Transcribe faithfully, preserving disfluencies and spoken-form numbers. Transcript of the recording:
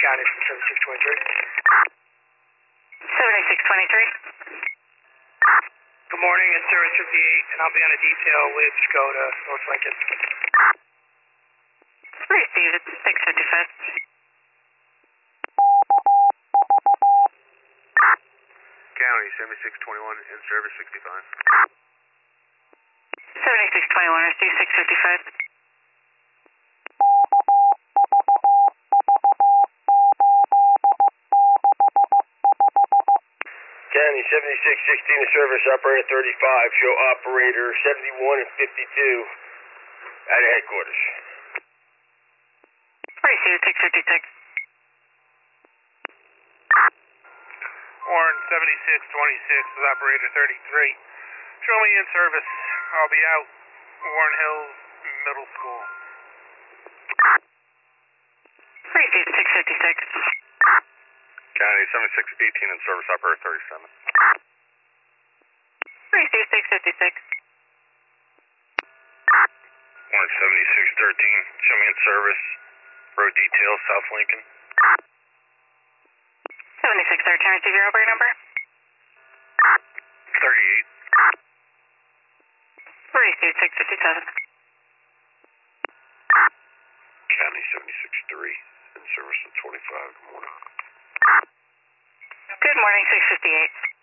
Got it, seventy-six twenty-three. seventy-six twenty-three. Good morning, it's Service fifty-eight, and I'll be on a detail with Skoda, North Lincoln. Received, it's six fifty-five. County, seventy-six twenty-one, in service sixty-five. seventy-six twenty-one, received six fifty-five. County, seventy-six sixteen, in service operator thirty-five, show operator seventy-one and fifty-two at headquarters. Received, six fifty-six. Warren, seventy-six twenty-six, with operator thirty-three. Show me in service. I'll be out. Warren Hills Middle School. Received, six fifty-six. County, seventy-six eighteen, in service operator thirty-seven. Received, six fifty-six. Warren, seventy-six thirteen, show me in service. Road details, South Lincoln. seventy-six thirteen, receive your operator number. thirty-eight. Received, six fifty-seven. County, seventy-six three, in service at twenty-five. Good morning. Good morning, six fifty-eight.